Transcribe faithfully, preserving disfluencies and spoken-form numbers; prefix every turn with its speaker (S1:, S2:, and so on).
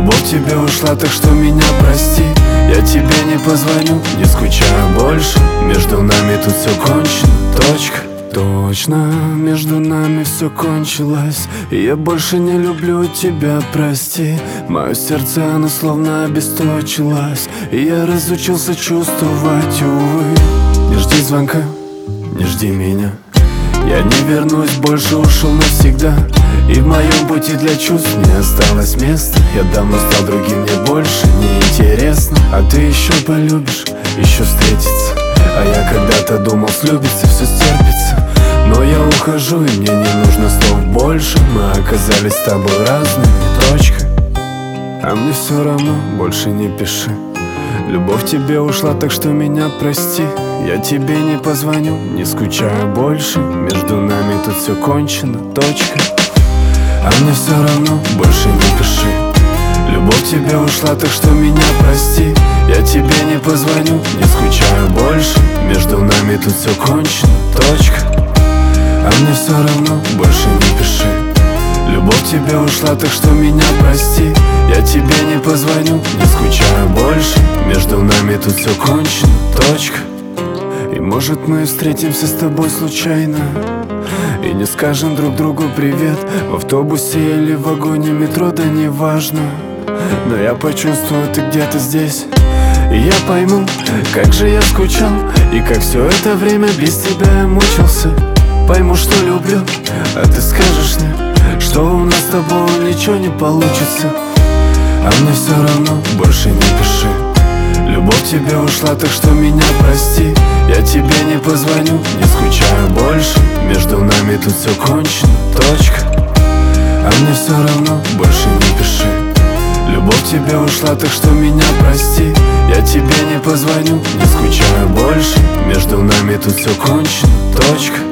S1: Любовь тебе ушла, так что меня прости. Я тебе не позвоню, не скучаю больше. Между нами тут все кончено, точка. Точно, между нами все кончилось, и я больше не люблю тебя, прости. Мое сердце, оно словно обесточилось, и я разучился чувствовать, увы. Не жди звонка, не жди меня. Я не вернусь больше, ушел навсегда. И в моем пути для чувств не осталось места. Я давно стал другим, мне больше не интересно. А ты еще полюбишь, еще встретиться. А я когда-то думал, слюбится, все стерпится. Но я ухожу, и мне не нужно слов больше. Мы оказались с тобой разными, точка. А мне все равно, больше не пиши. Любовь тебе ушла, так что меня прости. Я тебе не позвоню, не скучаю больше. Между нами тут все кончено, точка. А мне все равно, больше не пиши. Любовь тебе ушла, так что меня прости. Я тебе не позвоню, не скучаю больше. Между нами тут все кончено, точка. А мне все равно, больше не пиши. Любовь тебе ушла, так что меня прости. Я тебе не позвоню, не скучаю больше. Между нами тут все кончено, точка. И может мы встретимся с тобой случайно и не скажем друг другу привет в автобусе или в вагоне метро, да неважно. Но я почувствую, ты где-то здесь, и я пойму, как же я скучал, и как все это время без тебя я мучился. Пойму, что люблю, а ты скажешь мне, что у нас с тобой ничего не получится. А мне все равно, больше не пиши. Любовь тебе ушла, так что меня прости. Я тебе не позвоню, не скучаю больше. Между нами тут все кончено, точка. А мне все равно, больше не пиши. Любовь тебе ушла, так что меня прости. Я тебе не позвоню, не скучаю больше. Между нами тут все кончено, точка.